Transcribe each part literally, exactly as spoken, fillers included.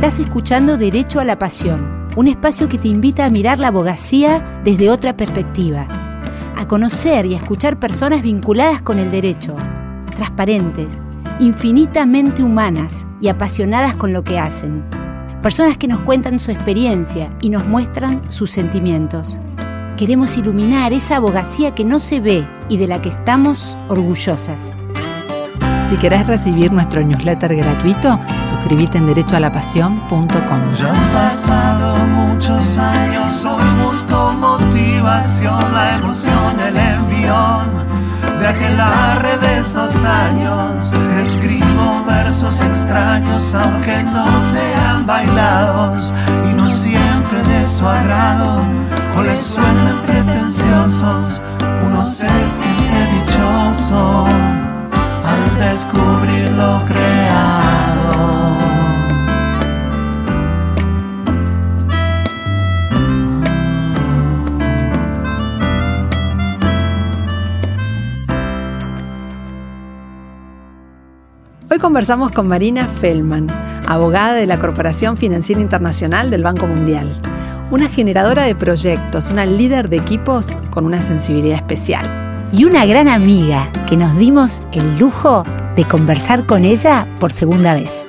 Estás escuchando Derecho a la Pasión, un espacio que te invita a mirar la abogacía desde otra perspectiva, a conocer y a escuchar personas vinculadas con el derecho, transparentes, infinitamente humanas y apasionadas con lo que hacen. Personas que nos cuentan su experiencia y nos muestran sus sentimientos. Queremos iluminar esa abogacía que no se ve y de la que estamos orgullosas. Si querés recibir nuestro newsletter gratuito, suscríbete en derecho a la pasión punto com. Ya han pasado muchos años, hoy busco motivación, la emoción, el envión de aquelarre de esos años. Escribo versos extraños, aunque no sean bailados, y no siempre de su agrado, o les suenen pretenciosos. Uno se siente dichoso al descubrir lo creado. Hoy conversamos con Marina Feldman, abogada de la Corporación Financiera Internacional del Banco Mundial. Una generadora de proyectos, una líder de equipos con una sensibilidad especial. Y una gran amiga que nos dimos el lujo de conversar con ella por segunda vez.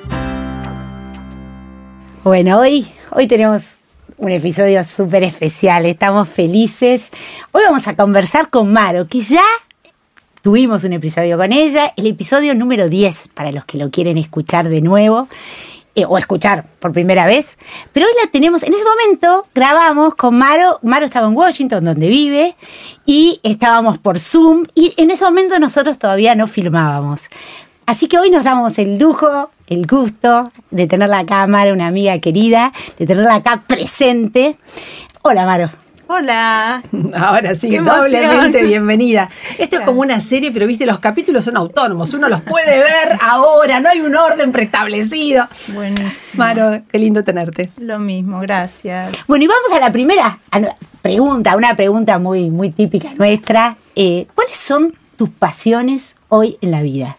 Bueno, hoy, hoy tenemos un episodio súper especial, estamos felices. Hoy vamos a conversar con Maro, que ya tuvimos un episodio con ella, el episodio número diez, para los que lo quieren escuchar de nuevo. Eh, o escuchar por primera vez, pero hoy la tenemos, en ese momento grabamos con Maro, Maro estaba en Washington, donde vive, y estábamos por Zoom, y en ese momento nosotros todavía no filmábamos. Así que hoy nos damos el lujo, el gusto de tenerla acá, Maro, una amiga querida, de tenerla acá presente. Hola, Maro. Hola. Ahora sí, doblemente bienvenida. Esto Gracias. Es como una serie, pero viste, los capítulos son autónomos. Uno los puede ver ahora, no hay un orden preestablecido. Buenísimo. Maro, qué lindo tenerte. Lo mismo, gracias. Bueno, y vamos a la primera pregunta, una pregunta muy, muy típica nuestra. Eh, ¿Cuáles son tus pasiones hoy en la vida?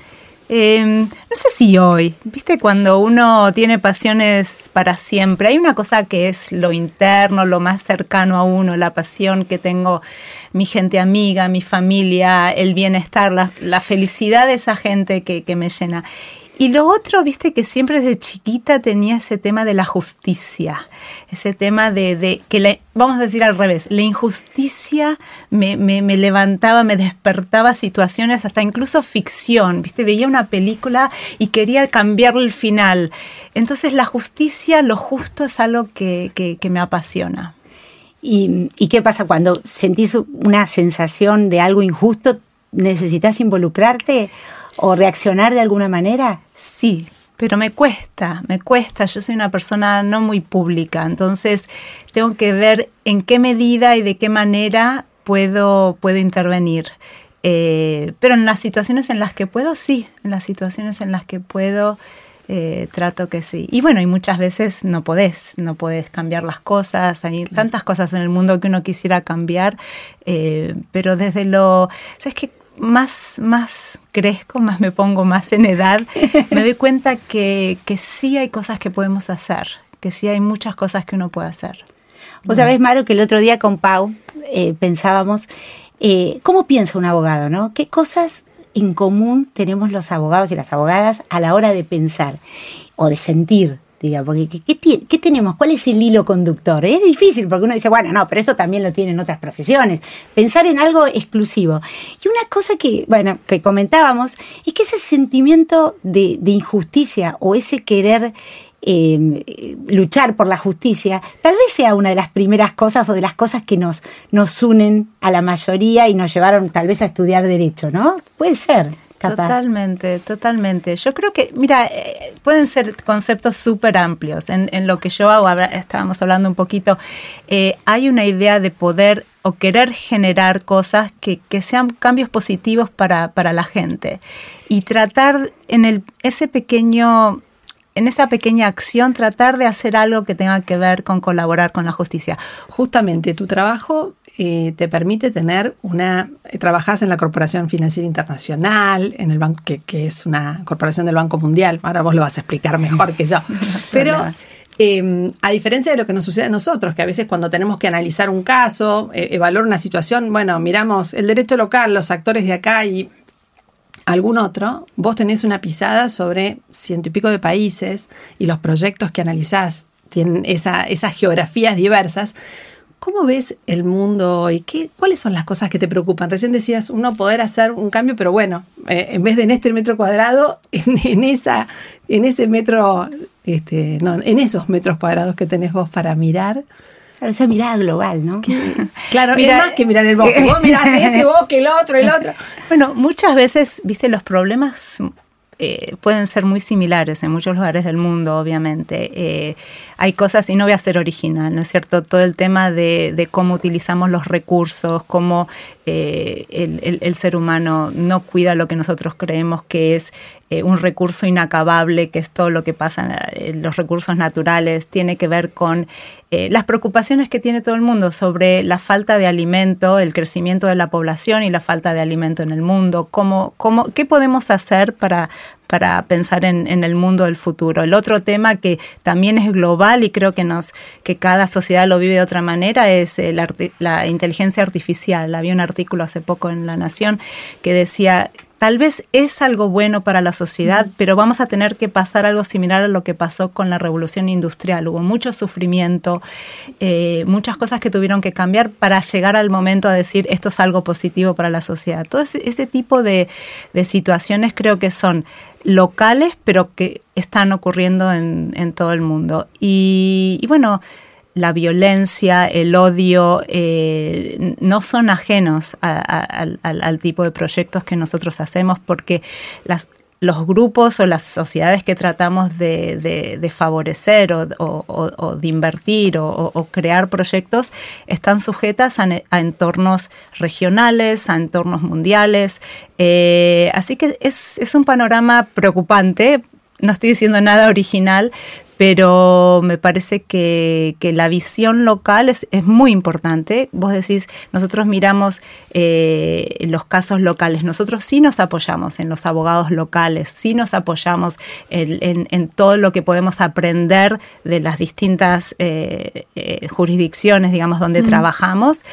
Eh, no sé si hoy, viste, cuando uno tiene pasiones para siempre, hay una cosa que es lo interno, lo más cercano a uno, la pasión que tengo, mi gente amiga, mi familia, el bienestar, la, la felicidad de esa gente que, que me llena. Y lo otro, viste, que siempre desde chiquita tenía ese tema de la justicia, ese tema de, de que, la, vamos a decir al revés, la injusticia me, me, me levantaba, me despertaba situaciones, hasta incluso ficción, viste, veía una película y quería cambiarle el final. Entonces la justicia, lo justo es algo que, que, que me apasiona. ¿Y, ¿Y qué pasa cuando sentís una sensación de algo injusto? ¿Necesitas involucrarte o reaccionar de alguna manera? Sí, pero me cuesta, me cuesta. Yo soy una persona no muy pública, entonces tengo que ver en qué medida y de qué manera puedo, puedo intervenir. Eh, pero en las situaciones en las que puedo, sí. En las situaciones en las que puedo, eh, trato que sí. Y bueno, y muchas veces no podés, no podés cambiar las cosas. Hay tantas cosas en el mundo que uno quisiera cambiar, eh, pero desde lo... ¿Sabes qué? Más, más crezco, más me pongo más en edad, me doy cuenta que, que sí hay cosas que podemos hacer, que sí hay muchas cosas que uno puede hacer. Vos sabés, Maro, que el otro día con Pau eh, pensábamos, eh, ¿cómo piensa un abogado, no? ¿Qué cosas en común tenemos los abogados y las abogadas a la hora de pensar o de sentir? Diga, porque ¿qué, qué, ¿qué tenemos? ¿Cuál es el hilo conductor? Es difícil porque uno dice, bueno, no, pero esto también lo tienen otras profesiones. Pensar en algo exclusivo. Y una cosa que, bueno, que comentábamos es que ese sentimiento de, de injusticia o ese querer eh, luchar por la justicia, tal vez sea una de las primeras cosas o de las cosas que nos, nos unen a la mayoría y nos llevaron tal vez a estudiar derecho, ¿no? Puede ser. Capaz. Totalmente, totalmente. Yo creo que, mira, eh, pueden ser conceptos súper amplios. En, en lo que yo hago, estábamos hablando un poquito, eh, hay una idea de poder o querer generar cosas que, que sean cambios positivos para, para la gente. Y tratar en el ese pequeño... en esa pequeña acción, tratar de hacer algo que tenga que ver con colaborar con la justicia. Justamente, tu trabajo eh, te permite tener una... Trabajás en la Corporación Financiera Internacional, en el banco que, que es una corporación del Banco Mundial. Ahora vos lo vas a explicar mejor que yo. Pero problemas. Eh, a diferencia de lo que nos sucede a nosotros, que a veces cuando tenemos que analizar un caso, eh, evaluar una situación, bueno, miramos el derecho local, los actores de acá y algún otro, vos tenés una pisada sobre ciento y pico de países y los proyectos que analizás tienen esa, esas geografías diversas. ¿Cómo ves el mundo hoy? ¿Qué, ¿Cuáles son las cosas que te preocupan? Recién decías, uno poder hacer un cambio, pero bueno, eh, en vez de en este metro cuadrado, en, en, esa, en ese metro, este, no, en esos metros cuadrados que tenés vos para mirar. Claro, esa mirada global, ¿no? Claro, Mira, es más que mirar el bosque. Vos mirás este bosque, el otro, el otro. Bueno, muchas veces, viste, los problemas eh, pueden ser muy similares en muchos lugares del mundo, obviamente. Eh, hay cosas, y no voy a ser original, ¿no es cierto? Todo el tema de, de cómo utilizamos los recursos, cómo eh, el, el, el ser humano no cuida lo que nosotros creemos que es eh, un recurso inacabable, que es todo lo que pasa en los recursos naturales, tiene que ver con eh, las preocupaciones que tiene todo el mundo sobre la falta de alimento, el crecimiento de la población y la falta de alimento en el mundo. ¿Cómo, cómo, ¿Qué podemos hacer para, para pensar en, en el mundo del futuro? El otro tema que también es global y creo que, nos, que cada sociedad lo vive de otra manera es el arti- la inteligencia artificial. Había un artículo hace poco en La Nación que decía, tal vez es algo bueno para la sociedad, uh-huh. pero vamos a tener que pasar algo similar a lo que pasó con la revolución industrial. Hubo mucho sufrimiento, eh, muchas cosas que tuvieron que cambiar para llegar al momento a decir esto es algo positivo para la sociedad. Todo ese, ese tipo de, de situaciones creo que son locales, pero que están ocurriendo en, en todo el mundo. Y, y bueno, la violencia, el odio, eh, no son ajenos a, a, al, al tipo de proyectos que nosotros hacemos, porque las, los grupos o las sociedades que tratamos de, de, de favorecer o, o, o de invertir o, o crear proyectos están sujetas a, a entornos regionales, a entornos mundiales. Eh, así que es, es un panorama preocupante. No estoy diciendo nada original, pero me parece que, que la visión local es, es muy importante. Vos decís, nosotros miramos eh, los casos locales, nosotros sí nos apoyamos en los abogados locales, sí nos apoyamos en, en, en todo lo que podemos aprender de las distintas eh, eh, jurisdicciones, digamos, donde mm. trabajamos,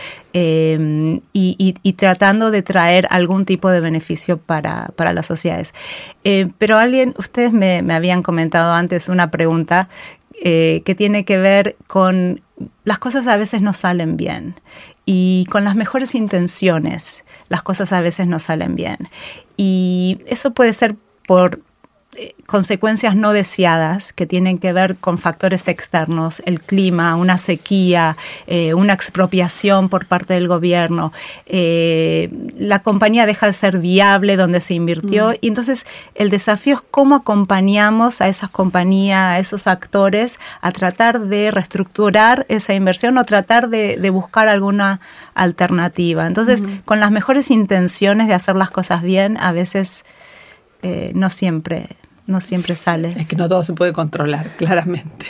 eh, y, y, y tratando de traer algún tipo de beneficio para, para las sociedades. Eh, pero alguien, ustedes me, me habían comentado antes una pregunta Eh, que tiene que ver con las cosas a veces no salen bien y con las mejores intenciones las cosas a veces no salen bien y eso puede ser por eh, consecuencias no deseadas que tienen que ver con factores externos, el clima, una sequía, eh, una expropiación por parte del gobierno, eh, la compañía deja de ser viable donde se invirtió mm. y entonces el desafío es cómo acompañamos a esas compañías, a esos actores a tratar de reestructurar esa inversión o tratar de, de buscar alguna alternativa. Entonces, mm. con las mejores intenciones de hacer las cosas bien, a veces eh, no siempre no siempre sale. Es que no todo se puede controlar, claramente.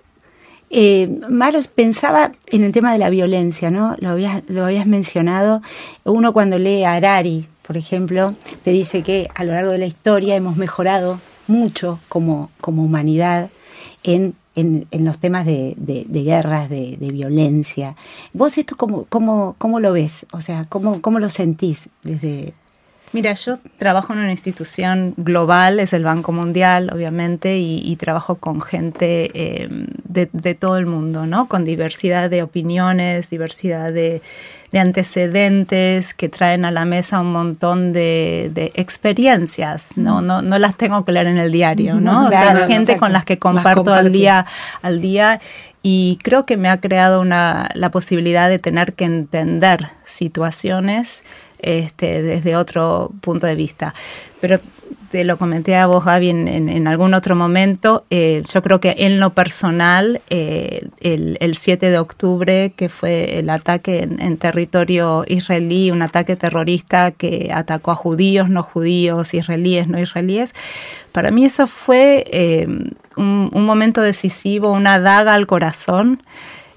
Eh, Maros, pensaba en el tema de la violencia, ¿no? Lo habías, lo habías mencionado. Uno cuando lee a Harari, por ejemplo, te dice que a lo largo de la historia hemos mejorado mucho como, como humanidad en, en, en los temas de, de, de guerras, de, de violencia. ¿Vos esto cómo, cómo, cómo lo ves? O sea, ¿cómo, cómo lo sentís desde...? Mira, yo trabajo en una institución global, es el Banco Mundial, obviamente, y, y trabajo con gente eh, de, de todo el mundo, ¿no? Con diversidad de opiniones, diversidad de, de antecedentes que traen a la mesa un montón de, de experiencias, ¿no? No, no las tengo que leer en el diario, ¿no? No, o sea, claro, gente exacto. con las que comparto al día, al día. Y creo que me ha creado una, la posibilidad de tener que entender situaciones Este, desde otro punto de vista. Pero te lo comenté a vos, Gaby, en, en, en algún otro momento. Eh, yo creo que en lo personal, eh, el, el siete de octubre, que fue el ataque en, en territorio israelí, un ataque terrorista que atacó a judíos, no judíos, israelíes, no israelíes, para mí eso fue eh, un, un momento decisivo, una daga al corazón.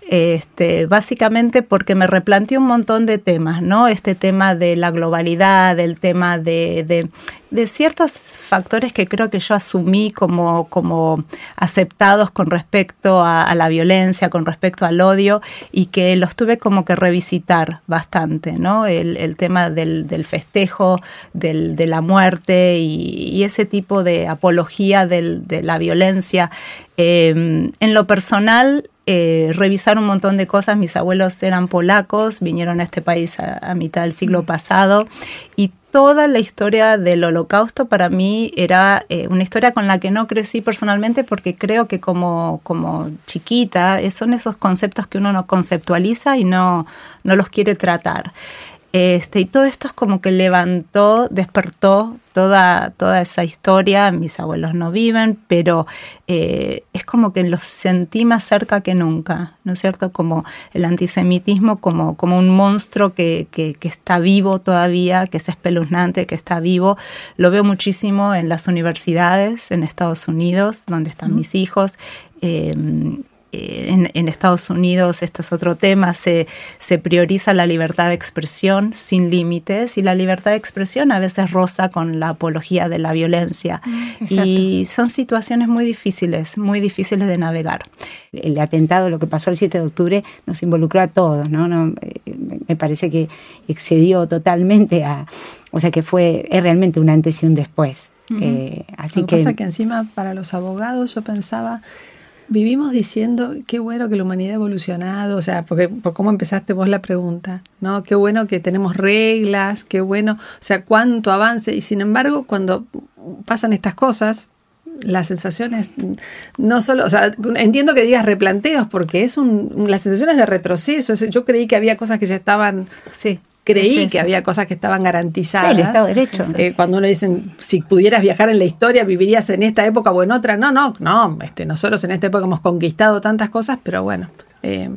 Este, básicamente porque me replanteé un montón de temas, ¿no? Este tema de la globalidad, el tema de, de, de ciertos factores que creo que yo asumí como, como aceptados con respecto a, a la violencia, con respecto al odio, y que los tuve como que revisitar bastante, ¿no? El, el tema del, del festejo, del, de la muerte y, y ese tipo de apología del, de la violencia. Eh, en lo personal, Eh, revisar un montón de cosas. Mis abuelos eran polacos, vinieron a este país a, a mitad del siglo pasado, y toda la historia del Holocausto para mí era eh, una historia con la que no crecí personalmente, porque creo que como, como chiquita son esos conceptos que uno no conceptualiza y no, no los quiere tratar. Este, y todo esto es como que levantó, despertó toda, toda esa historia. Mis abuelos no viven, pero eh, es como que los sentí más cerca que nunca, ¿no es cierto? Como el antisemitismo, como, como un monstruo que, que, que está vivo todavía, que es espeluznante, que está vivo. Lo veo muchísimo en las universidades en Estados Unidos, donde están mm. mis hijos. Eh, En, en Estados Unidos, este es otro tema, se, se prioriza la libertad de expresión sin límites, y la libertad de expresión a veces roza con la apología de la violencia. Exacto. Y son situaciones muy difíciles, muy difíciles de navegar. El atentado, lo que pasó el siete de octubre, nos involucró a todos, ¿no? no me parece que excedió totalmente a... O sea, que fue es realmente un antes y un después. Uh-huh. eh, así lo que pasa que encima, para los abogados, yo pensaba... Vivimos diciendo qué bueno que la humanidad ha evolucionado, o sea, porque por cómo empezaste vos la pregunta, ¿no? Qué bueno que tenemos reglas, qué bueno, o sea, cuánto avance. Y sin embargo, cuando pasan estas cosas, las sensaciones no solo, o sea, entiendo que digas replanteos, porque es un, las sensaciones de retroceso. Es, yo creí que había cosas que ya estaban... Sí. Creí sí, sí. que había cosas que estaban garantizadas. Sí, el Estado de Derecho. Eh, cuando uno dice, si pudieras viajar en la historia, ¿vivirías en esta época o en otra? No, no, no. Este, nosotros en esta época hemos conquistado tantas cosas, pero bueno. Eh,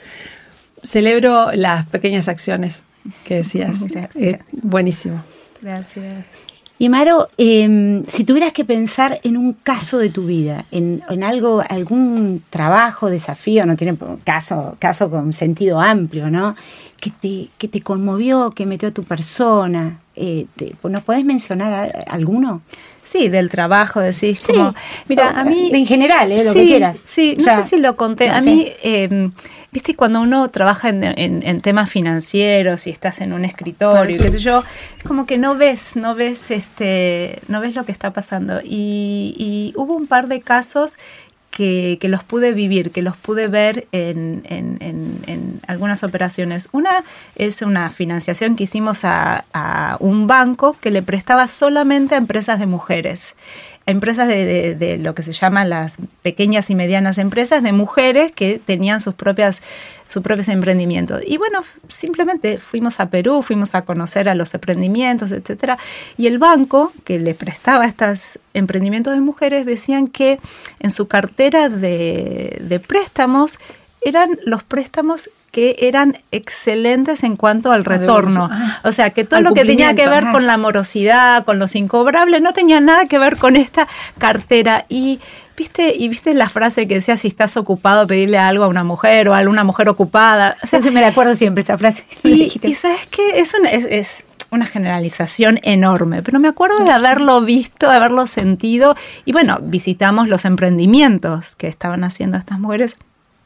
celebro las pequeñas acciones que decías. Eh, buenísimo. Gracias. Y Maro, eh, si tuvieras que pensar en un caso de tu vida, en, en algo, algún trabajo, desafío, no tiene caso, caso con sentido amplio, ¿no? Que te, que te conmovió, que metió a tu persona, eh, te, ¿nos podés mencionar a, alguno? Sí, del trabajo, decís, sí, como, mira, a mí... En general, eh, lo sí, que quieras. Sí, no o sea, sé si lo conté. No a sé. mí, eh, viste, cuando uno trabaja en, en, en temas financieros y estás en un escritorio, qué sé yo, como que no ves, no ves, este, no ves lo que está pasando. Y, y hubo un par de casos que, que los pude vivir, que los pude ver en, en, en, en algunas operaciones. Una es una financiación que hicimos a, a un banco que le prestaba solamente a empresas de mujeres. Empresas de, de, de lo que se llaman las pequeñas y medianas empresas, de mujeres que tenían sus propias sus propios emprendimientos. Y bueno, simplemente fuimos a Perú, fuimos a conocer a los emprendimientos, etcétera. Y el banco que le prestaba estos emprendimientos de mujeres decían que en su cartera de, de préstamos eran los préstamos que eran excelentes en cuanto al retorno. Ah, o sea, que todo lo que tenía que ver ah. con la morosidad, con los incobrables, no tenía nada que ver con esta cartera. Y viste y viste la frase que decía, si estás ocupado, pedirle algo a una mujer o a una mujer ocupada. O sea, sí, me la acuerdo siempre esa frase. Y, y ¿sabes qué? Es una, es, es una generalización enorme, pero me acuerdo de haberlo visto, de haberlo sentido. Y bueno, visitamos los emprendimientos que estaban haciendo estas mujeres.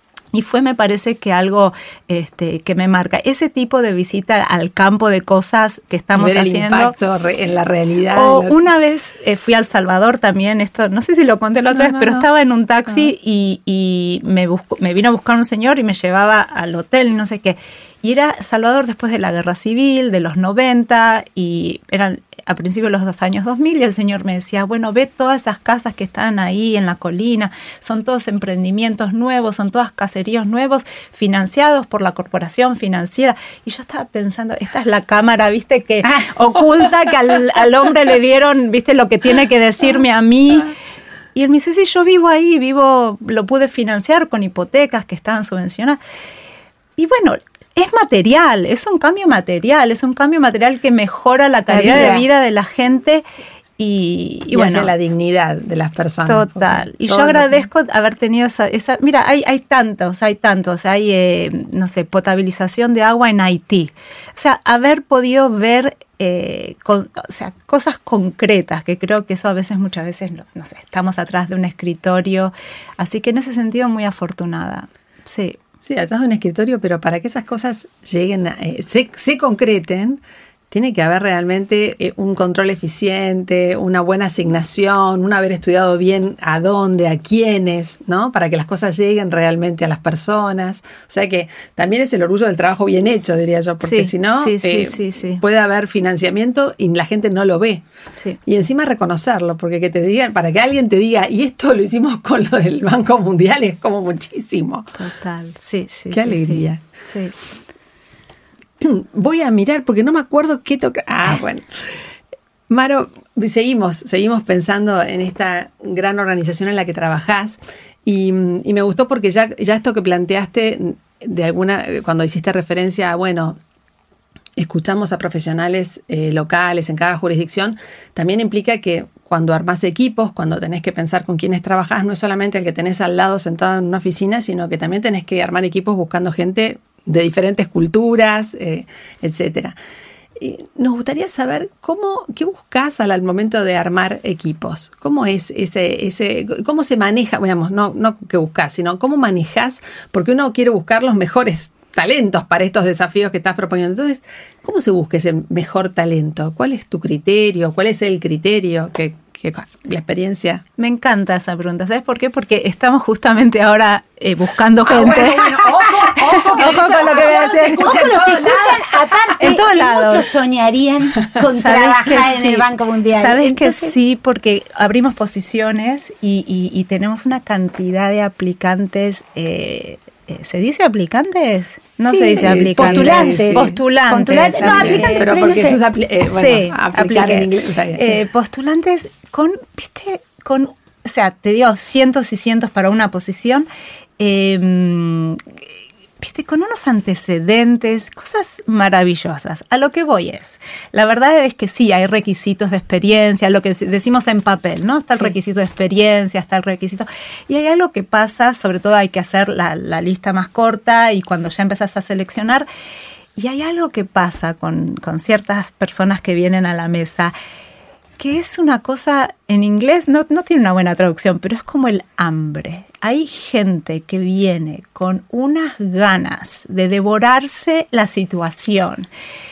Y fue, me parece, que algo este, que me marca. Ese tipo de visita al campo de cosas que estamos ver el haciendo. Impacto en la realidad. O lo... una vez eh, fui a El Salvador también, esto no sé si lo conté la otra no, vez, no, pero no. estaba en un taxi ah. y, y me, buscó, me vino a buscar un señor y me llevaba al hotel y no sé qué. Y era Salvador después de la Guerra Civil, de los noventa, y eran a principios de los años dos mil, y el señor me decía, bueno, ve todas esas casas que están ahí en la colina, son todos emprendimientos nuevos, son todos caseríos nuevos, financiados por la corporación financiera. Y yo estaba pensando, esta es la cámara, viste, que ah. oculta, que al, al hombre le dieron, viste, lo que tiene que decirme a mí. Y él me dice, sí, yo vivo ahí, vivo, lo pude financiar con hipotecas que estaban subvencionadas. Y bueno, es material, es un cambio material, es un cambio material que mejora la calidad la vida. de vida de la gente. Y, y, y bueno, hacia la dignidad de las personas. Total. Y yo agradezco lo... haber tenido esa, esa... Mira, hay, hay tantos, hay tantos. Hay, eh, no sé, potabilización de agua en Haití. O sea, haber podido ver eh, con, o sea, cosas concretas, que creo que eso a veces, muchas veces, no, no sé, estamos atrás de un escritorio. Así que en ese sentido, muy afortunada. Sí. Sí, atrás de un escritorio, pero para que esas cosas lleguen, a, eh, se, se concreten, tiene que haber realmente eh, un control eficiente, una buena asignación, un haber estudiado bien a dónde, a quiénes, ¿no? Para que las cosas lleguen realmente a las personas. O sea que también es el orgullo del trabajo bien hecho, diría yo, porque sí, si no, sí, sí, eh, sí, sí. puede haber financiamiento y la gente no lo ve. Sí. Y encima reconocerlo, porque que te digan, para que alguien te diga, y esto lo hicimos con lo del Banco Mundial, es como muchísimo. Total, sí, sí. Qué sí, alegría. Sí. sí. Voy a mirar porque no me acuerdo qué toca. Ah, bueno. Maro, seguimos, seguimos pensando en esta gran organización en la que trabajás y, y me gustó porque ya, ya esto que planteaste de alguna, cuando hiciste referencia a, bueno, escuchamos a profesionales eh, locales en cada jurisdicción, también implica que cuando armás equipos, cuando tenés que pensar con quiénes trabajás, no es solamente el que tenés al lado sentado en una oficina, sino que también tenés que armar equipos buscando gente de diferentes culturas, eh, etcétera. Y nos gustaría saber cómo, qué buscas al, al momento de armar equipos. ¿Cómo es ese, ese, cómo se maneja, digamos, no, no qué buscas, sino cómo manejas, porque uno quiere buscar los mejores talentos para estos desafíos que estás proponiendo. Entonces, ¿cómo se busca ese mejor talento? ¿Cuál es tu criterio? ¿Cuál es el criterio que que la experiencia? Me encanta esa pregunta. ¿Sabes por qué? Porque estamos justamente ahora eh, buscando gente. Ah, bueno, bueno, ojo, ojo, que ojo con lo que voy a decir. Se escucha en todos lados. Aparte, en todos que lados. Muchos soñarían con trabajar en sí? el Banco Mundial. Sabes Entonces, que sí, porque abrimos posiciones y, y, y tenemos una cantidad de aplicantes. Eh, ¿Se dice aplicantes? No sí, se dice aplicantes. Postulantes. Postulantes. Postulantes. No, aplicantes. Pero porque eso es apli- eh, bueno, sí, aplicar apliqué. en inglés. Está bien, sí. eh, postulantes con, viste, con, o sea, te digo, cientos y cientos para una posición. Eh, viste, con unos antecedentes, cosas maravillosas. A lo que voy es, la verdad es que sí, hay requisitos de experiencia, lo que decimos en papel, ¿no? Está el sí. requisito de experiencia, está el requisito... Y hay algo que pasa, sobre todo hay que hacer la, la lista más corta y cuando ya empezás a seleccionar, y hay algo que pasa con, con ciertas personas que vienen a la mesa, que es una cosa, en inglés no, no tiene una buena traducción, pero es como el hambre. Hay gente que viene con unas ganas de devorarse la situación.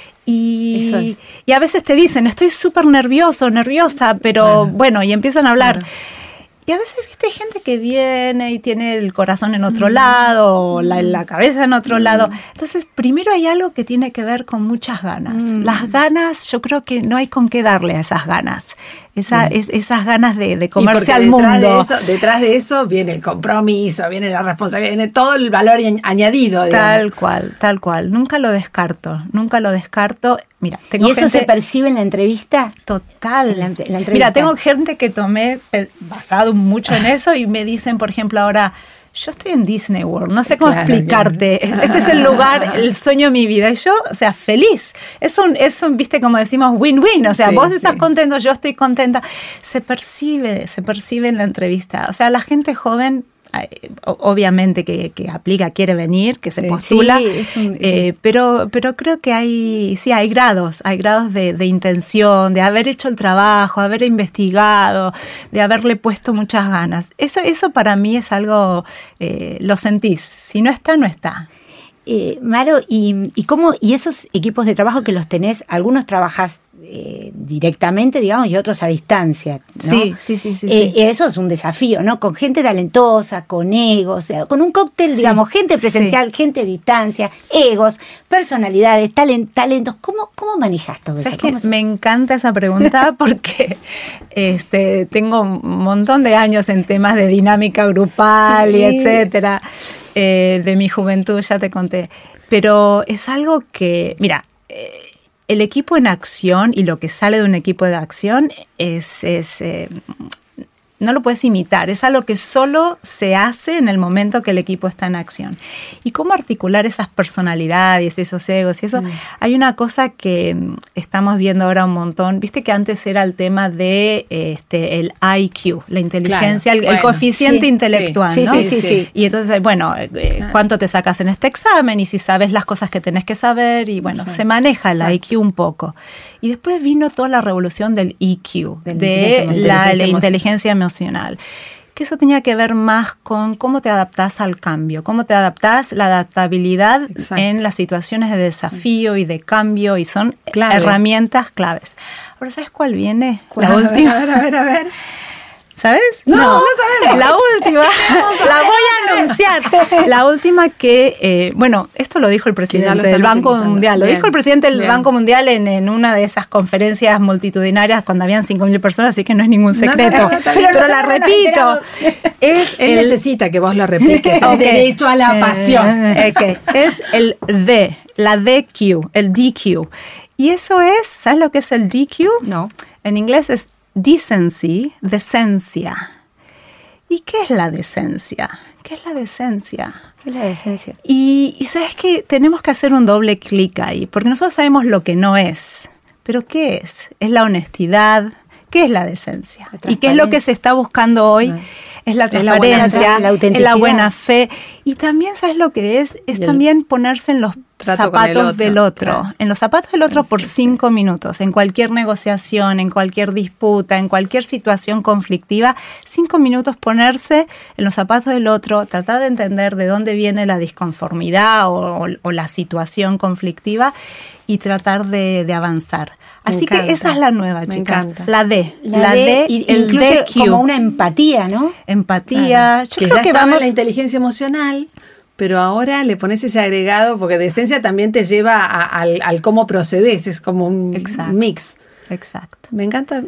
Y, es. y a veces te dicen, estoy súper nervioso, nerviosa, pero claro. bueno, y empiezan a hablar. Claro. Y a veces, viste, gente que viene y tiene el corazón en otro mm. lado, la, la cabeza en otro mm. lado. Entonces, primero hay algo que tiene que ver con muchas ganas. Mm. Las ganas, yo creo que no hay con qué darle a esas ganas. Esa, mm. es, esas ganas de, de comerse al detrás mundo. De eso, detrás de eso viene el compromiso, viene la responsabilidad, viene todo el valor añadido. Digamos. Tal cual, tal cual. Nunca lo descarto, nunca lo descarto. Mira, tengo ¿Y eso gente... se percibe en la entrevista? Total. En la, en la entrevista. Mira, tengo gente que tomé basado mucho en eso y me dicen, por ejemplo, ahora, yo estoy en Disney World, no sé cómo claro, explicarte. Bien. Este es el lugar, el sueño de mi vida. Y yo, o sea, feliz. Es un, es un viste, como decimos, win-win. O sea, sí, vos sí. estás contento, yo estoy contenta. Se percibe, se percibe en la entrevista. O sea, la gente joven... obviamente que, que aplica, quiere venir, que se postula, sí, es un, es eh, pero, pero creo que hay, sí, hay grados, hay grados de, de intención, de haber hecho el trabajo, haber investigado, de haberle puesto muchas ganas. Eso, eso para mí es algo, eh, lo sentís, si no está, no está. Eh, Maro, ¿y, y cómo, y esos equipos de trabajo que los tenés, algunos trabajás eh, directamente, digamos, y otros a distancia, ¿no? Sí, sí, sí, sí, eh, sí. Eso es un desafío, ¿no? Con gente talentosa, con egos, con un cóctel, sí, digamos, gente presencial, sí. gente a distancia, egos, personalidades, talent, talentos. ¿Cómo, cómo manejas todo eso? Que me encanta esa pregunta porque este, tengo un montón de años en temas de dinámica grupal sí. y etcétera. Eh, de mi juventud, ya te conté. Pero es algo que, mira, eh, el equipo en acción y lo que sale de un equipo de acción es, es, eh, no lo puedes imitar, es algo que solo se hace en el momento que el equipo está en acción. ¿Y cómo articular esas personalidades, esos egos y eso? Mm. Hay una cosa que estamos viendo ahora un montón, viste que antes era el tema de este, el I Q, la inteligencia, claro. el, bueno, el coeficiente sí, intelectual, sí, ¿no? Sí, sí, sí, sí. Y entonces, bueno, eh, ¿cuánto te sacas en este examen? Y si sabes las cosas que tenés que saber, y bueno, exacto, se maneja el exacto. I Q un poco. Y después vino toda la revolución del E Q, de, de la, la inteligencia emocional. Que eso tenía que ver más con cómo te adaptás al cambio, cómo te adaptás, la adaptabilidad exacto. en las situaciones de desafío sí. y de cambio, y son Clave. herramientas claves. Ahora, ¿sabes cuál viene? ¿Cuál? La última. A ver, a ver, a ver. ¿Sabes? No, no, no sabemos. La última, la voy a anunciar. La última que, eh, bueno, esto lo dijo el presidente del Banco Mundial. Lo Bien. dijo el presidente del Bien. Banco Mundial en, en una de esas conferencias multitudinarias cuando habían cinco mil personas, así que no es ningún secreto. No, no, no, pero pero la repito. Es Él el, necesita que vos lo repliques. Okay. El derecho a la pasión. Okay. Es el D, la D Q, el D Q. Y eso es, ¿sabes lo que es el D Q? No. En inglés es decency, decencia. ¿Y qué es la decencia? ¿Qué es la decencia? ¿Qué es la decencia? Y, y sabes que tenemos que hacer un doble clic ahí, porque nosotros sabemos lo que no es. ¿Pero qué es? Es la honestidad. ¿Qué es la decencia? La ¿Y qué es lo que se está buscando hoy? No. Es la transparencia, es la, la, autenticidad, es la buena fe. Y también, ¿sabes lo que es? Es también ponerse en los zapatos otro, del otro. Claro. En los zapatos del otro por cinco minutos. En cualquier negociación, en cualquier disputa, en cualquier situación conflictiva. Cinco minutos ponerse en los zapatos del otro, tratar de entender de dónde viene la disconformidad o, o, o la situación conflictiva y tratar de, de avanzar. Así que esa es la nueva, Me chicas. Encanta. La D. La, la D, D, y el incluye D Q. como una empatía, ¿no? Empatía. Claro. Yo que creo ya que vamos en la inteligencia emocional, pero ahora le pones ese agregado, porque decencia también te lleva a, a, al, al cómo procedes, es como un Exacto. mix. Exacto. Me encanta.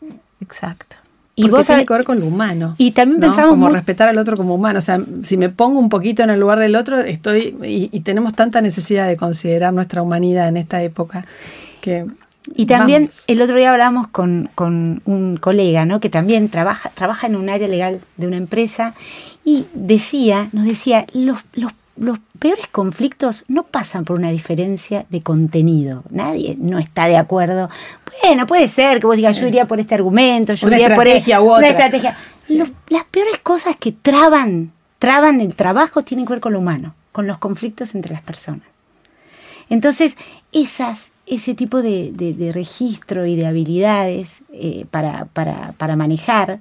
Exacto. Y vos tiene que ver con lo humano. Y también ¿no? pensamos como muy... respetar al otro como humano. O sea, si me pongo un poquito en el lugar del otro, estoy y, y tenemos tanta necesidad de considerar nuestra humanidad en esta época que y también vamos. El otro día hablamos con, con un colega, ¿no? Que también trabaja trabaja en un área legal de una empresa y decía, nos decía, los los los peores conflictos no pasan por una diferencia de contenido. Nadie no está de acuerdo. Bueno, puede ser que vos digas, yo iría por este argumento, yo una iría por estrategia el, u otra. Una estrategia. Sí. Los, las peores cosas que traban, traban el trabajo tienen que ver con lo humano, con los conflictos entre las personas. Entonces, esas, ese tipo de, de, de registro y de habilidades eh, para, para, para manejar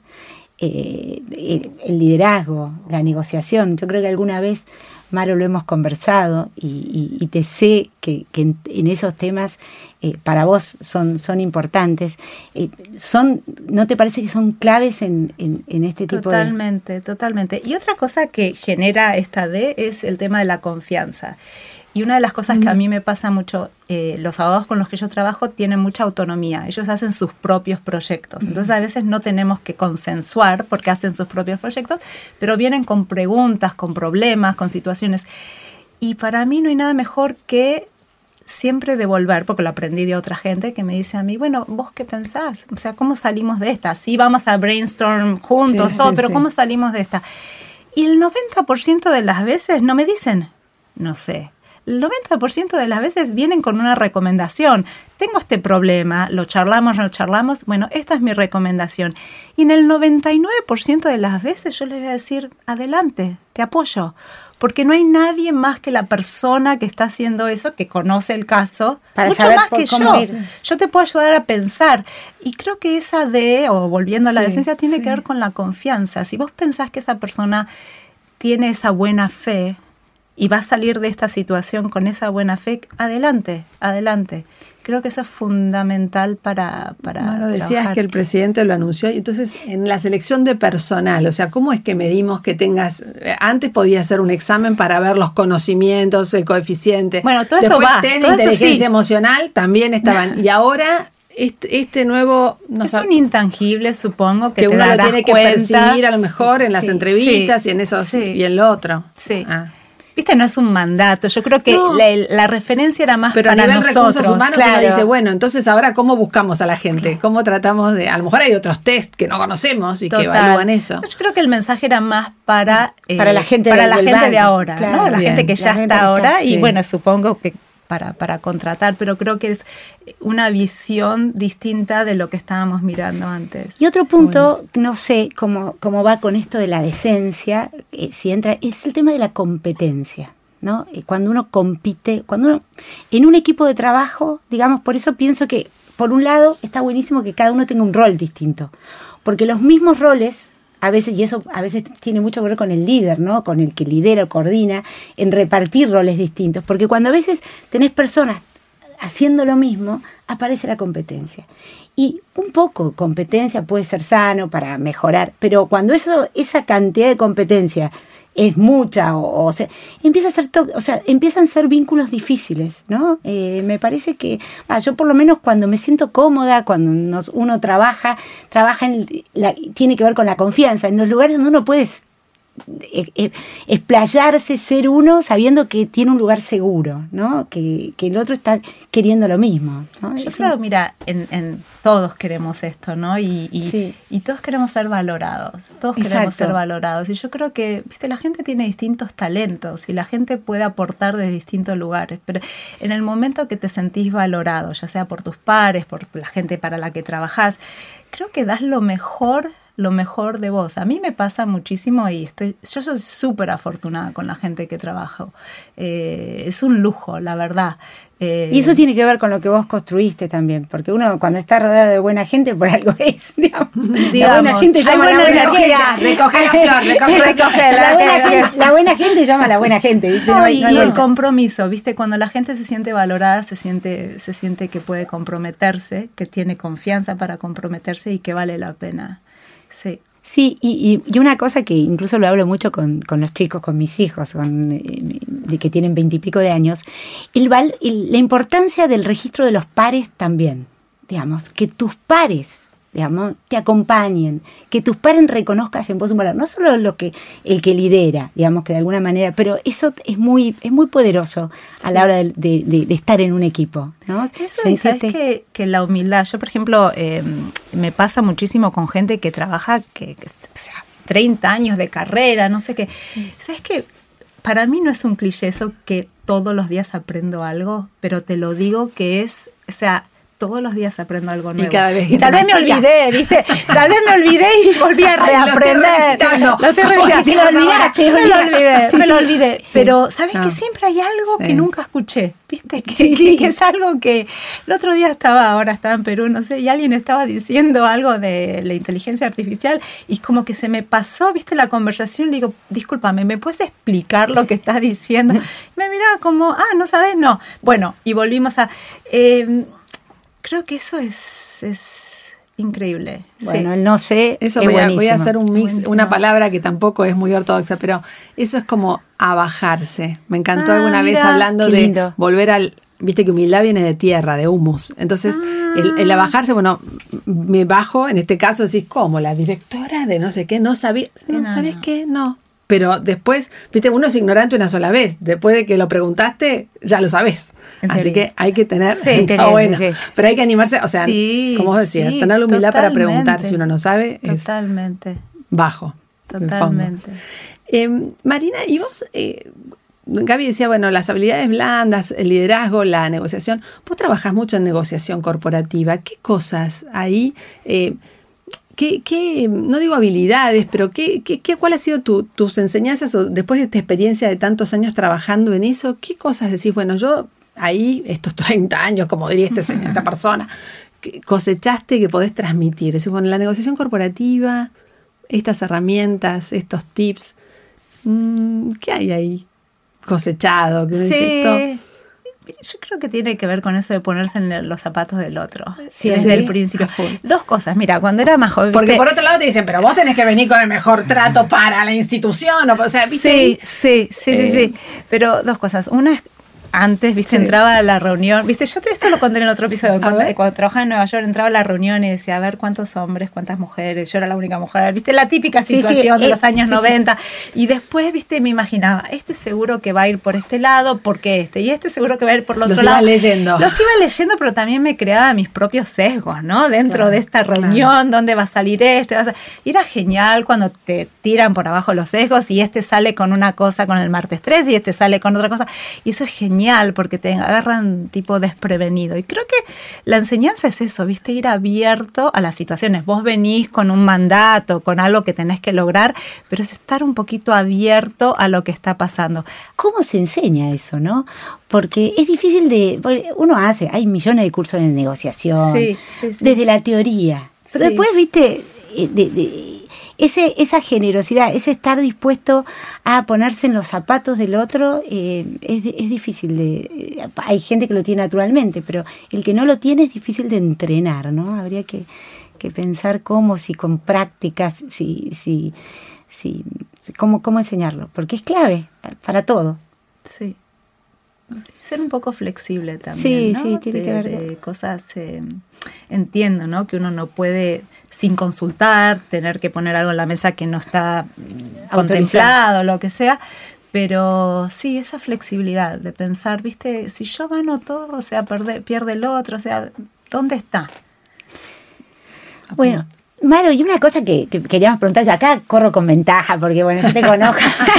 eh, el, el liderazgo, la negociación, yo creo que alguna vez, Maro, lo hemos conversado y, y, y te sé que, que en, en esos temas eh, para vos son, son importantes. Eh, son, ¿no te parece que son claves en, en, en este tipo totalmente, de...? Totalmente, totalmente. Y otra cosa que genera esta D es el tema de la confianza. Y una de las cosas que a mí me pasa mucho, eh, los abogados con los que yo trabajo tienen mucha autonomía. Ellos hacen sus propios proyectos. Entonces, a veces no tenemos que consensuar porque hacen sus propios proyectos, pero vienen con preguntas, con problemas, con situaciones. Y para mí no hay nada mejor que siempre devolver, porque lo aprendí de otra gente que me dice a mí, bueno, ¿vos qué pensás? O sea, ¿cómo salimos de esta? Sí, vamos a brainstorm juntos, sí, todo, sí, pero sí. ¿Cómo salimos de esta? Y el noventa por ciento de las veces no me dicen, no sé. El noventa por ciento de las veces vienen con una recomendación. Tengo este problema, lo charlamos, no lo charlamos. Bueno, esta es mi recomendación. Y en el noventa y nueve por ciento de las veces yo les voy a decir, adelante, te apoyo. Porque no hay nadie más que la persona que está haciendo eso, que conoce el caso, para mucho saber más por que cómo yo. ir. Yo te puedo ayudar a pensar. Y creo que esa D, o volviendo a la sí, decencia, tiene sí. que ver con la confianza. Si vos pensás que esa persona tiene esa buena fe, y va a salir de esta situación con esa buena fe, adelante, adelante. Creo que eso es fundamental para, para bueno, decías trabajar. Que el presidente lo anunció. Y entonces, en la selección de personal, o sea, ¿cómo es que medimos que tengas... Antes podía hacer un examen para ver los conocimientos, el coeficiente. Bueno, todo eso Después, va. test de todo inteligencia eso sí. emocional también estaban. Y ahora... Este, este nuevo... No es sabe, un intangible, supongo, que, que te uno lo tiene que cuenta. percibir a lo mejor en las sí, entrevistas sí, y en eso sí. y en lo otro. Sí. Ah. viste, no es un mandato. Yo creo que no. la, la referencia era más pero para a nivel nosotros. recursos humanos claro. uno dice, bueno, entonces ahora ¿cómo buscamos a la gente? ¿Cómo tratamos de...? A lo mejor hay otros test que no conocemos y Total. que evalúan eso. Yo creo que el mensaje era más para, eh, Para la gente para del- la del gente banco. de ahora, Claro. ¿no? La Bien. gente que ya La gente está que está, ahora sí. y bueno, supongo que para, para contratar, pero creo que es una visión distinta de lo que estábamos mirando antes. Y otro punto, no sé cómo, cómo va con esto de la decencia, eh, si entra, es el tema de la competencia, ¿no? Eh, Cuando uno compite, cuando uno, en un equipo de trabajo, digamos, por eso pienso que, por un lado, está buenísimo que cada uno tenga un rol distinto, porque los mismos roles, a veces, y eso a veces tiene mucho que ver con el líder, ¿no? Con el que lidera o coordina, en repartir roles distintos, porque cuando a veces tenés personas haciendo lo mismo, aparece la competencia. Y un poco competencia puede ser sano para mejorar, pero cuando eso, esa cantidad de competencia es mucha, o, o sea, empieza a ser to- o sea, empiezan a ser vínculos difíciles, ¿no? Eh, me parece que, ah, yo por lo menos cuando me siento cómoda, cuando nos, uno trabaja, trabaja en la, tiene que ver con la confianza, en los lugares donde uno puede eh, eh, explayarse, ser uno, sabiendo que tiene un lugar seguro, ¿no? Que, que el otro está queriendo lo mismo, ¿no? Yo Es creo, un- mira, en, en todos queremos esto, ¿no? Y, y, Sí. y todos queremos ser valorados, todos Exacto. queremos ser valorados. Y yo creo que, viste, la gente tiene distintos talentos y la gente puede aportar de distintos lugares, pero en el momento que te sentís valorado, ya sea por tus pares, por la gente para la que trabajás, creo que das lo mejor lo mejor de vos. A mí me pasa muchísimo y estoy, yo soy súper afortunada con la gente que trabajo. Eh, es un lujo, la verdad. Eh, Y eso tiene que ver con lo que vos construiste también, porque uno cuando está rodeado de buena gente, por algo es, digamos. La Digamos, buena gente hay llama a la buena buena energía. gente. Recoge la flor, recoge- recoge la la, buena flor. gente, la buena gente llama a la buena gente, ¿viste? No, No hay- y, no hay y el vuelta. compromiso, ¿viste? Cuando la gente se siente valorada, se siente, se siente que puede comprometerse, que tiene confianza para comprometerse y que vale la pena. Sí. Sí, y, y, y una cosa que incluso lo hablo mucho con, con los chicos, con mis hijos, con, eh, de que tienen veintipico de años, el, val- el, la importancia del registro de los pares también, digamos, que tus pares, digamos, te acompañen, que tus pares reconozcas en vos un valor, no solo lo que el que lidera, digamos, que de alguna manera, pero eso es muy es muy poderoso a Sí. la hora de, de, de, de estar en un equipo, ¿no? Eso, y sabes Sentirte- que, que la humildad, yo por ejemplo, eh, me pasa muchísimo con gente que trabaja, que, que, o sea, treinta años de carrera, no sé qué. ¿Sabes qué? Para mí no es un cliché eso que todos los días aprendo algo, pero te lo digo que es, o sea, todos los días aprendo algo nuevo. cada vez y tal vez más me chica. olvidé, ¿viste? Tal vez me olvidé y volví a Ay, lo estoy reaprender. revisitando. Lo estoy Porque revisitando. si lo olvidaste, Me lo olvidaste. olvidé, Sí, me lo sí. olvidé. Sí. Pero, ¿sabes No. que siempre hay algo Sí. que nunca escuché? ¿Viste? Que, Sí, que- sí. que es algo que el otro día estaba, ahora estaba en Perú, no sé, y alguien estaba diciendo algo de la inteligencia artificial y como que se me pasó, ¿viste? La conversación, le digo, discúlpame, ¿me puedes explicar lo que estás diciendo? Me miraba como, ah, ¿no sabes? No. Bueno, y volvimos a... eh, creo que eso es, es increíble. Bueno, Sí. el no sé Eso es voy a, voy a buenísimo. hacer un mix, Buenísimo. una palabra que tampoco es muy ortodoxa, pero eso es como abajarse. Me encantó Ah, alguna vez mira, hablando qué de lindo. volver al... Viste que humildad viene de tierra, de humus. Entonces, Ah. el, el abajarse, bueno, me bajo, en este caso decís, ¿cómo? La directora de no sé qué, no sabía... No, No, ¿sabes no. qué? No. Pero después, viste, uno es ignorante una sola vez. Después de que lo preguntaste, ya lo sabés. En Así teoría. que hay que tener... Sí, en teoría, Ah, bueno, sí. pero hay que animarse, o sea, Sí, como vos decías, sí, tener la humildad para preguntar totalmente. si uno no sabe es Totalmente, bajo. en el fondo. totalmente. Eh, Marina, y vos, eh, Gaby decía, bueno, las habilidades blandas, el liderazgo, la negociación. Vos trabajás mucho en negociación corporativa. ¿Qué cosas ahí? Eh, ¿qué, qué, no digo habilidades, pero qué, qué, qué, cuál ha sido tu, tus enseñanzas o después de esta experiencia de tantos años trabajando en eso? ¿Qué cosas decís? Bueno, yo ahí, estos treinta años, como diría este, señor, esta persona, que cosechaste que podés transmitir. Es decir, bueno, la negociación corporativa, estas herramientas, estos tips, mmm, ¿qué hay ahí cosechado? ¿Qué dice esto? Sí. Yo creo que tiene que ver con eso de ponerse en los zapatos del otro. Sí, desde sí. el principio. A full. Dos cosas. Mira, cuando era más joven. Porque ¿viste? por otro lado te dicen, pero vos tenés que venir con el mejor trato para la institución. O, o sea, ¿viste? Sí, sí, sí, Eh. sí, sí. Pero dos cosas. Una es antes, viste, sí. entraba a la reunión, viste, yo esto lo conté en el otro episodio, cuando, cuando trabajaba en Nueva York, entraba a la reunión y decía, a ver cuántos hombres, cuántas mujeres, yo era la única mujer, viste, la típica situación sí, sí, de eh, los años sí, noventa, sí. Y después, viste, me imaginaba, este seguro que va a ir por este lado, porque este, y este seguro que va a ir por el otro los lado. Los iba leyendo. Los iba leyendo, pero también me creaba mis propios sesgos, ¿no? Dentro claro, de esta reunión, claro. ¿Dónde va a salir este? Va a... Y era genial cuando te tiran por abajo los sesgos y este sale con una cosa con el martes tres y este sale con otra cosa, y eso es genial porque te agarran tipo desprevenido, y creo que la enseñanza es eso, viste, ir abierto a las situaciones. Vos venís con un mandato, con algo que tenés que lograr, pero es estar un poquito abierto a lo que está pasando. ¿Cómo se enseña eso, no? Porque es difícil de... Uno hace, hay millones de cursos de negociación, sí, sí, sí. desde la teoría, pero sí. después, viste, de, de, ese, esa generosidad, ese estar dispuesto a ponerse en los zapatos del otro, eh, es, es difícil de... Eh, hay gente que lo tiene naturalmente, pero el que no lo tiene es difícil de entrenar, ¿no? Habría que, que pensar cómo, si con prácticas, si, si, si, si cómo, cómo enseñarlo, porque es clave para todo. Sí. Sí, ser un poco flexible también, sí, ¿no? Sí, tiene de, que ver de cosas, eh, entiendo, ¿no? Que uno no puede, sin consultar, tener que poner algo en la mesa que no está contemplado, lo que sea, pero sí, esa flexibilidad de pensar, viste, si yo gano todo, o sea, pierde, pierde el otro, o sea, ¿dónde está? Bueno, Maru, y una cosa que, que queríamos preguntar, acá corro con ventaja, porque bueno, yo te conozco,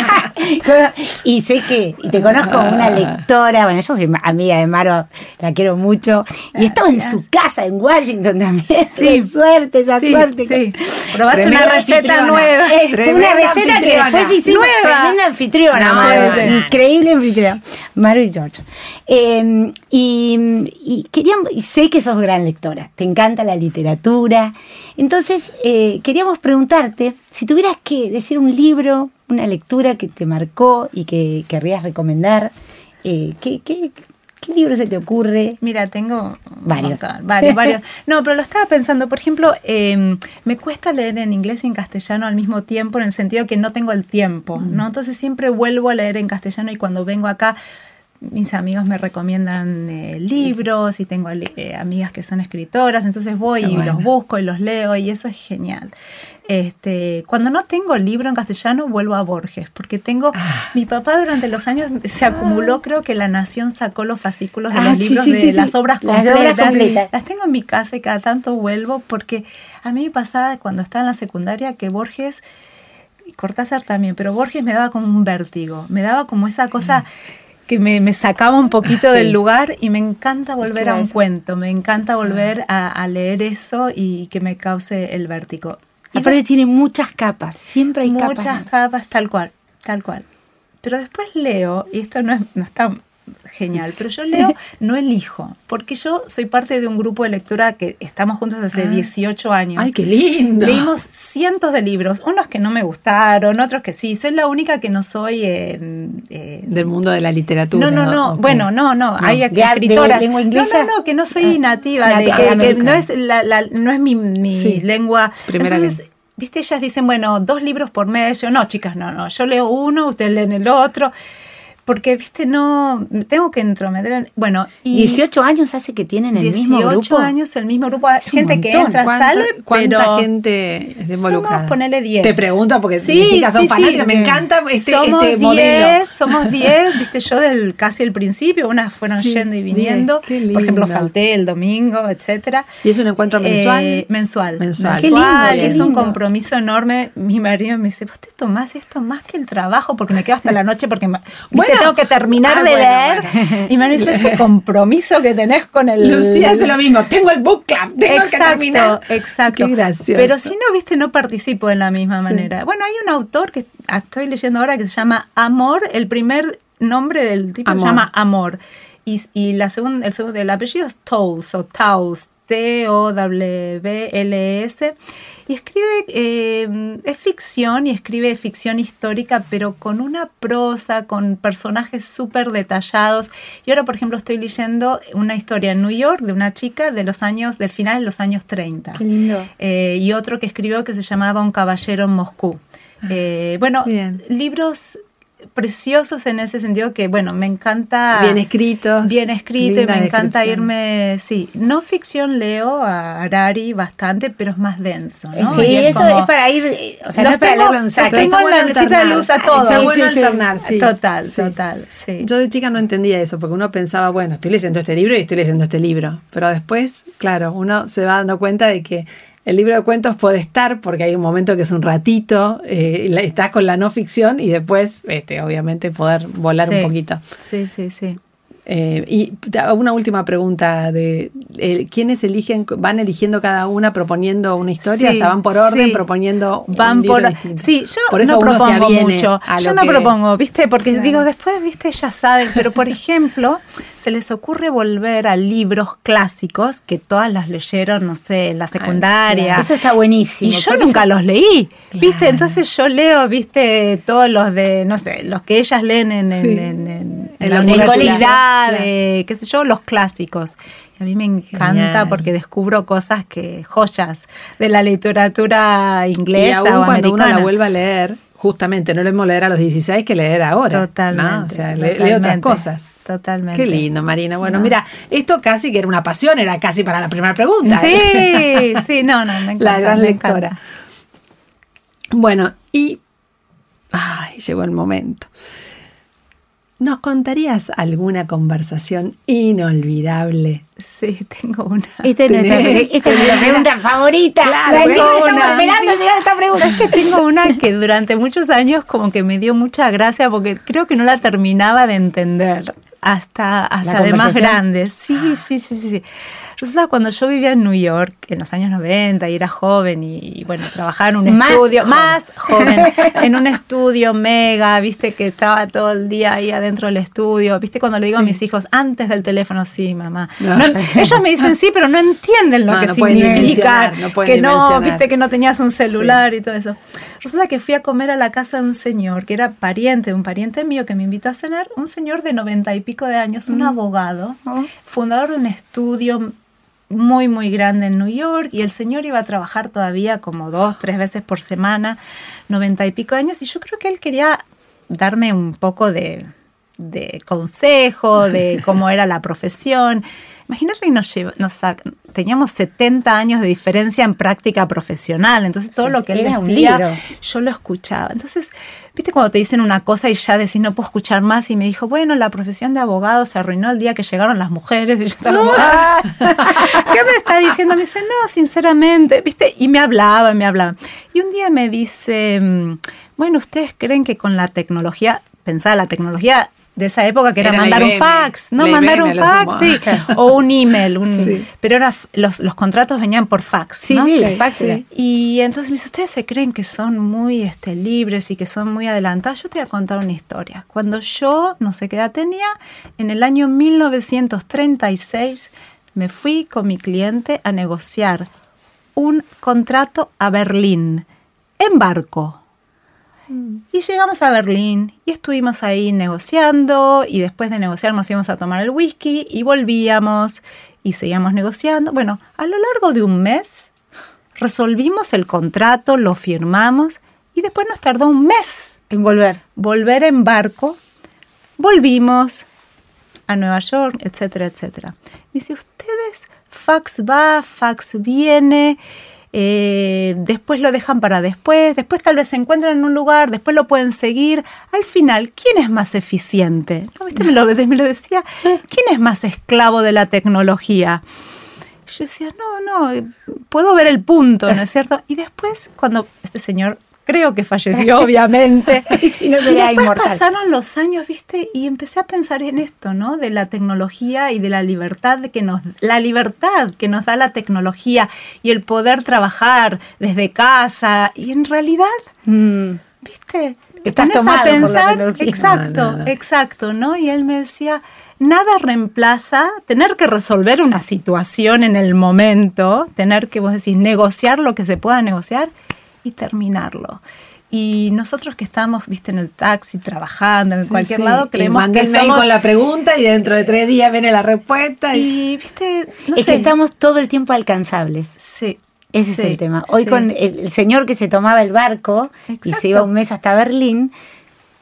y sé que, y te conozco como una lectora, bueno, yo soy amiga de Maru, la quiero mucho, y he estado en su casa en Washington también, sí, suerte, esa sí, suerte. Sí. Probaste una receta nueva. Es una receta que después hicimos, nueva. Tremenda anfitriona, no, Maru, no, no, no. Increíble anfitriona, Maru y George. Eh, y, y, queríamos, y sé que sos gran lectora, te encanta la literatura, entonces eh, queríamos preguntarte si tuvieras que decir un libro, una lectura que te marcó y que querrías recomendar, eh, ¿qué, qué, ¿qué libro se te ocurre? Mira, tengo varios. Montón, varios, varios. No, pero lo estaba pensando, por ejemplo, eh, me cuesta leer en inglés y en castellano al mismo tiempo, en el sentido que no tengo el tiempo, mm. ¿no? Entonces siempre vuelvo a leer en castellano y cuando vengo acá, mis amigos me recomiendan eh, libros y tengo eh, amigas que son escritoras, entonces voy y bueno. los busco y los leo y eso es genial. Este, cuando no tengo libro en castellano vuelvo a Borges, porque tengo, ah. mi papá durante los años se acumuló, creo que La Nación sacó los fascículos de ah, los libros sí, sí, de sí, las sí. obras completas. Las obras completas. Las tengo en mi casa y cada tanto vuelvo, porque a mí me pasaba cuando estaba en la secundaria que Borges, y Cortázar también, pero Borges me daba como un vértigo, me daba como esa cosa... Mm. que me, me sacaba un poquito sí. del lugar, y me encanta volver a un eso? cuento, me encanta volver a, a leer eso y que me cause el vértigo. Y aparte de, tiene muchas capas, siempre hay muchas capas. Muchas capas, tal cual, tal cual. Pero después leo, y esto no, es, no está genial, pero yo leo, no elijo, porque yo soy parte de un grupo de lectura que estamos juntos hace ah. dieciocho años. ¡Ay, qué lindo! Leímos cientos de libros, unos que no me gustaron, otros que sí. Soy la única que no soy... Eh, eh, del mundo de la literatura. No, no, no. Okay. Bueno, no, no. no. Hay de, escritoras. ¿De lengua inglesa? No, no, no, que no soy ah, nativa. nativa de, que, que no es, la, la, no es mi, mi sí. lengua. Primera Entonces, lengua. Viste, ellas dicen, bueno, dos libros por mes. Yo, no, chicas, no, no. Yo leo uno, ustedes leen el otro. Porque, viste, no, tengo que entrometer. Bueno, y dieciocho años hace que tienen el mismo grupo. dieciocho años el mismo grupo. Hay gente que entra, sale, ¿cuánta pero gente es involucrada? Somos, ponele diez. Te pregunto porque sí, mis hijas son sí, fanáticas, sí. me encanta este, somos este diez, modelo. Somos diez, viste, yo del casi el principio, unas fueron sí, yendo y viniendo. Por ejemplo, falté el domingo, etcétera. ¿Y es un encuentro mensual? Eh, mensual. Mensual. Qué lindo, qué es un compromiso enorme. Mi marido me dice, vos te tomás esto más que el trabajo, porque me quedo hasta la noche, porque viste, bueno, tengo que terminar Ah, de bueno, leer bueno. Y me dice ese compromiso que tenés con el... Lucía hace lo mismo, tengo el book club, tengo exacto, que terminar. Exacto, qué gracioso. Pero si no, viste, no participo de la misma sí. manera. Bueno, hay un autor que estoy leyendo ahora que se llama Amor, el primer nombre del tipo Amor. se llama Amor, y, y la segunda, el, segundo, el apellido es Towles o Towles, T O W L S, y escribe, eh, es ficción y escribe ficción histórica, pero con una prosa, con personajes súper detallados. Y ahora, por ejemplo, estoy leyendo una historia en New York de una chica de los años, del final de los años treinta. Qué lindo. Eh, y otro que escribió que se llamaba Un caballero en Moscú. Eh, bueno, Bien. libros... preciosos en ese sentido que, bueno, me encanta... Bien escritos. Bien escrito y me encanta descripción. irme... Sí, no ficción leo a Harari bastante, pero es más denso, ¿no? Sí, Y es eso como- es para ir, o sea, Los no es para tengo- leerlo en un los saco. tengo en la mesita de luz a todos. Está Sí, bueno sí, sí. alternar, sí. Total, Sí. total, sí. Yo de chica no entendía eso, porque uno pensaba, bueno, estoy leyendo este libro y estoy leyendo este libro. Pero después, claro, uno se va dando cuenta de que el libro de cuentos puede estar, porque hay un momento que es un ratito, eh, la- estás con la no ficción y después, este, obviamente, poder volar Sí. un poquito. Sí, sí, sí. Eh, y te hago una última pregunta de eh, ¿quiénes eligen, van eligiendo cada una proponiendo una historia? Sí, o sea, van por orden sí. proponiendo Van un libro por distinto. sí, yo Por eso no uno se propongo aviene mucho. a Yo lo no que- propongo, ¿viste? Porque Claro. digo, después, ¿viste? Ya saben, pero por ejemplo, se les ocurre volver a libros clásicos que todas las leyeron, no sé, en la secundaria. Claro. Eso está buenísimo. Y yo porque nunca eso- los leí, ¿viste? Claro. Entonces yo leo, ¿viste? Todos los de, no sé, los que ellas leen en, en, Sí. en, en- en En la la universidad, universidad, eh, qué sé yo, los clásicos. Y a mí me encanta Genial. porque descubro cosas que, joyas de la literatura inglesa Y aún o cuando uno americana. la vuelva a leer, justamente no lo mismo leer a los dieciséis que leer ahora. Totalmente. ¿no? O sea, le- totalmente, lee otras cosas. Totalmente. Qué lindo, Marina. Bueno, No. mira, esto casi que era una pasión, era casi para la primera pregunta. ¿eh? Sí, sí, no, no, me encanta. La gran me lectora. encanta. Bueno, y ay, llegó el momento. ¿Nos contarías alguna conversación inolvidable? Sí, tengo una. Esta es nuestra, Tenés- esta es nuestra pregunta favorita. Claro, La tengo chica estamos una. esperando llegar a esta pregunta. Es que tengo una que durante muchos años como que me dio mucha gracia porque creo que no la terminaba de entender hasta, hasta de más conversación? grande. Sí, sí, sí, sí, sí. Resulta cuando yo vivía en New York en los años noventa y era joven y bueno, trabajaba en un Más estudio, joven. más joven, en un estudio mega, viste que estaba todo el día ahí adentro del estudio, viste cuando le digo a mis hijos antes del teléfono, sí, mamá. No. No, ellos me dicen sí, pero no entienden lo No, que no pueden significa, dimensionar, no pueden que no, dimensionar. viste que no tenías un celular y todo eso. Resulta que fui a comer a la casa de un señor que era pariente de un pariente mío que me invitó a cenar, un señor de noventa y pico de años, un abogado, fundador de un estudio muy, muy grande en New York, y el señor iba a trabajar todavía como dos, tres veces por semana, noventa y pico de años, y yo creo que él quería darme un poco de, de consejo, de cómo era la profesión. Imagínate que nos, lleva, nos sac- teníamos setenta años de diferencia en práctica profesional, entonces todo Sí, lo que él era un decía, libro. yo lo escuchaba. Entonces, viste cuando te dicen una cosa y ya decís no puedo escuchar más, y me dijo, bueno, la profesión de abogado se arruinó el día que llegaron las mujeres, y yo estaba como, "Ah, ¿qué me está diciendo?". Me dice, no, sinceramente, viste, y me hablaba, me hablaba. Y un día me dice, bueno, ¿ustedes creen que con la tecnología, pensaba la tecnología de esa época que era, Era la mandar un I B M, fax, ¿no? la Mandar I B M, un lo fax, sumo. sí, o un email, un, Sí. pero era, los, los contratos venían por fax, Sí, ¿no? sí, fácil. Y entonces me dice, ¿ustedes se creen que son muy este, libres y que son muy adelantados? Yo te voy a contar una historia. Cuando yo, no sé qué edad tenía, en el año mil novecientos treinta y seis me fui con mi cliente a negociar un contrato a Berlín, en barco. Y llegamos a Berlín y estuvimos ahí negociando, y después de negociar nos íbamos a tomar el whisky y volvíamos y seguíamos negociando. Bueno, a lo largo de un mes resolvimos el contrato, lo firmamos y después nos tardó un mes En volver. volver en barco. Volvimos a Nueva York, etcétera, etcétera. Me dice, ustedes, fax va, fax viene, eh, después lo dejan para después, después tal vez se encuentran en un lugar, después lo pueden seguir. Al final, ¿quién es más eficiente? ¿No? ¿Viste? Me lo, me lo decía, ¿quién es más esclavo de la tecnología? Yo decía, no, no, puedo ver el punto, ¿no es cierto? Y después, cuando este señor, creo que falleció, obviamente, Y si no y sería después inmortal. pasaron los años, ¿viste? Y empecé a pensar en esto, ¿no? De la tecnología y de la libertad que nos, la libertad que nos da la tecnología y el poder trabajar desde casa. Y en realidad, Mm. ¿viste? Te Estás pones tomado a por la pensar, tecnología. exacto, No, no. exacto, ¿no? Y él me decía, nada reemplaza tener que resolver una situación en el momento, tener que, vos decís, negociar lo que se pueda negociar y terminarlo. Y nosotros que estamos, viste, en el taxi, trabajando, en cualquier Sí, lado, y creemos mandé que el mail somos... con la pregunta y dentro de tres días viene la respuesta. Y... Y, viste, no Es sé. que estamos todo el tiempo alcanzables. Sí. Ese sí, es el tema. Hoy sí. con el, el señor que se tomaba el barco y Exacto. se iba un mes hasta Berlín,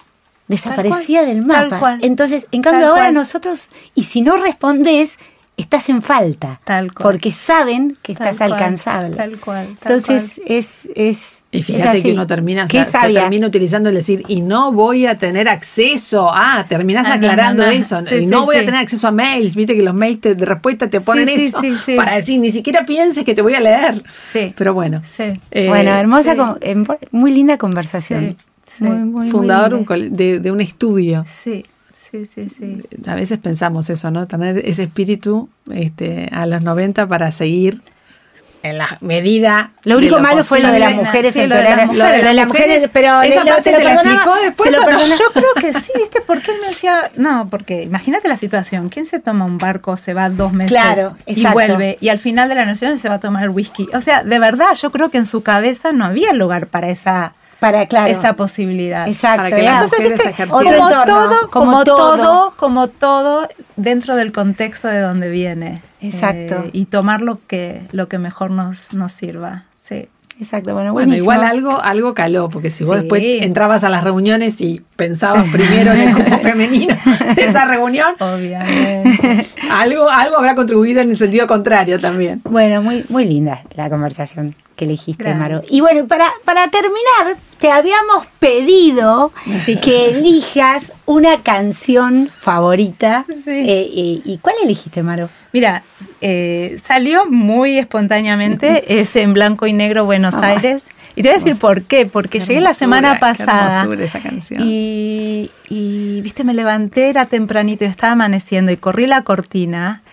desaparecía del Tal mapa. cual. Entonces, en cambio Tal ahora cual. nosotros, y si no respondés, estás en falta. Tal cual. Porque saben que Tal estás cual, alcanzable. Tal cual. Tal Entonces, cual. es, es. Y es fíjate así. que uno termina, o Qué sea, se sabia. termina utilizando el decir, y no voy a tener acceso. Ah, terminás Ah, no, aclarando no, no. eso. Sí, y sí, no voy sí. a tener acceso a mails. Viste que los mails te- de respuesta te ponen Sí, sí, eso sí, sí. para decir, ni siquiera pienses que te voy a leer. Sí. Pero bueno. Sí. eh, Bueno, hermosa, sí. con- em- muy linda conversación. Sí, sí. Muy, muy, fundador muy un cole- de, de un estudio. Sí, sí, sí, sí. A veces pensamos eso, ¿no? Tener ese espíritu este, a los noventa para seguir en la medida. Lo único de malo fue lo de las posible. mujeres Sí, en lo de las Pereira. mujeres. Lo de las mujeres, pero esa le- lo- parte se lo te la perdonaba- explicó después, se lo ¿o no? perdonaba. Yo creo que sí, ¿viste? Porque él me decía, no, porque imagínate la situación, ¿quién se toma un barco, se va dos meses Claro, y exacto. vuelve, y al final de la noche se va a tomar el whisky? O sea, de verdad, yo creo que en su cabeza no había lugar para esa, Para, claro. esa posibilidad. Exacto. Para que era- las mujeres ¿viste? ejercieran. Otro Como entorno, todo, como como todo. todo, como todo dentro del contexto de donde viene. Exacto. Eh, y tomar lo que, lo que mejor nos, nos sirva. Sí. Exacto, bueno, Bueno, buenísimo. igual algo, algo caló, porque si vos Sí. después entrabas a las reuniones y pensabas primero en el grupo femenino de esa reunión, Obviamente. algo, algo habrá contribuido en el sentido contrario también. Bueno, muy, muy linda la conversación que elegiste, Gracias. Maru. Y bueno, para, para terminar, te habíamos pedido que elijas una canción favorita. Sí. Eh, eh, ¿Y cuál elegiste, Maru? Mira, eh, salió muy espontáneamente, es en blanco y negro Buenos Ah. Aires. Y te voy a decir por qué, porque Qué llegué la semana hermosura, qué pasada hermosura esa canción. y, y, viste, me levanté, era tempranito, estaba amaneciendo y corrí la cortina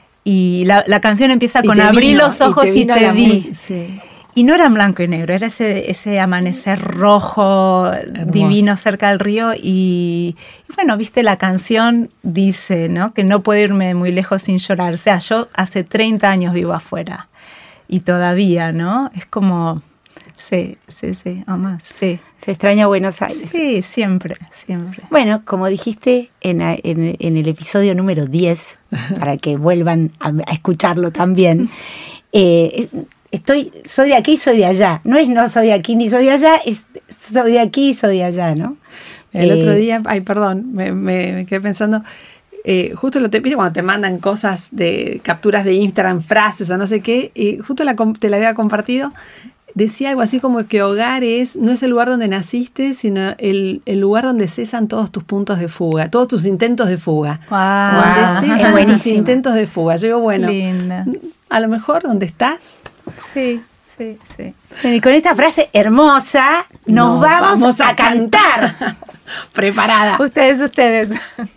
y la, la canción empieza Y con te abrí vino, los ojos y y te vino te, la vi. música, sí. Y no era en blanco y negro, era ese, ese amanecer rojo, divino cerca del río. Y, y bueno, viste, la canción dice, ¿no?, que no puedo irme muy lejos sin llorar. O sea, yo hace treinta años vivo afuera y todavía, ¿no? Es como, sí, sí, sí, o más, sí. Se extraña Buenos Aires. Sí, siempre, siempre. Bueno, como dijiste en, a- en- en el episodio número diez, para que vuelvan a, a escucharlo también, eh, es- estoy, soy de aquí y soy de allá. No es no soy de aquí ni soy de allá, es soy de aquí y soy de allá, ¿no? El Eh, otro día, ay, perdón, me, me- me quedé pensando, eh, justo lo te pide cuando te mandan cosas de capturas de Instagram, frases o no sé qué, y justo la, com- te la había compartido, decía algo así como que hogar es, no es el lugar donde naciste, sino el, el lugar donde cesan todos tus puntos de fuga, todos tus intentos de fuga. Wow. Donde es cesan tus buenísima. intentos de fuga. Yo digo, bueno, Linda. a lo mejor donde estás, Sí, sí, sí. Bueno, y con esta frase hermosa nos nos vamos, a, cantar. Preparada. Ustedes, ustedes.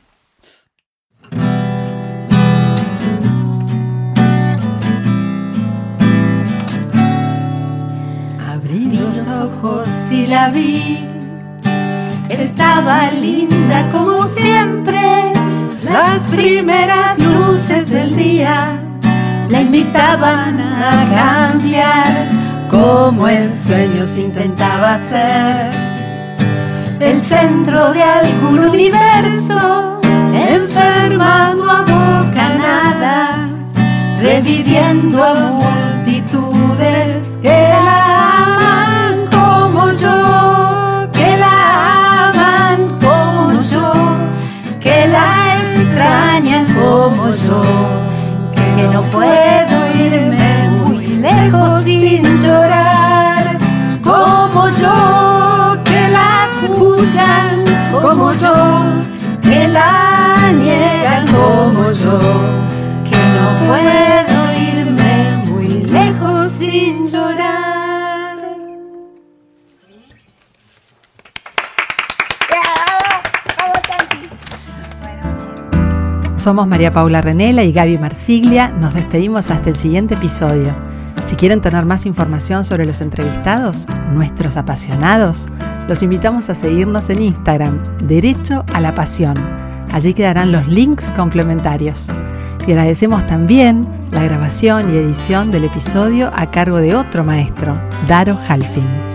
Abrí Los ojos y la vi, estaba linda como siempre. Las primeras luces del día la invitaban a cambiar, como en sueños intentaba ser el centro de algún universo, enfermando a bocanadas, reviviendo a multitudes que la aman como yo, que la aman como yo, que la extrañan como yo, que no puedo irme muy lejos sin llorar, como yo, que la acusan como yo, que la niegan como yo, que no puedo irme muy lejos sin llorar. Somos María Paula Renela y Gaby Marsiglia. Nos despedimos hasta el siguiente episodio. Si quieren tener más información sobre los entrevistados, nuestros apasionados, los invitamos a seguirnos en Instagram, Derecho a la Pasión. Allí quedarán los links complementarios. Y agradecemos también la grabación y edición del episodio a cargo de otro maestro, Daro Halfin.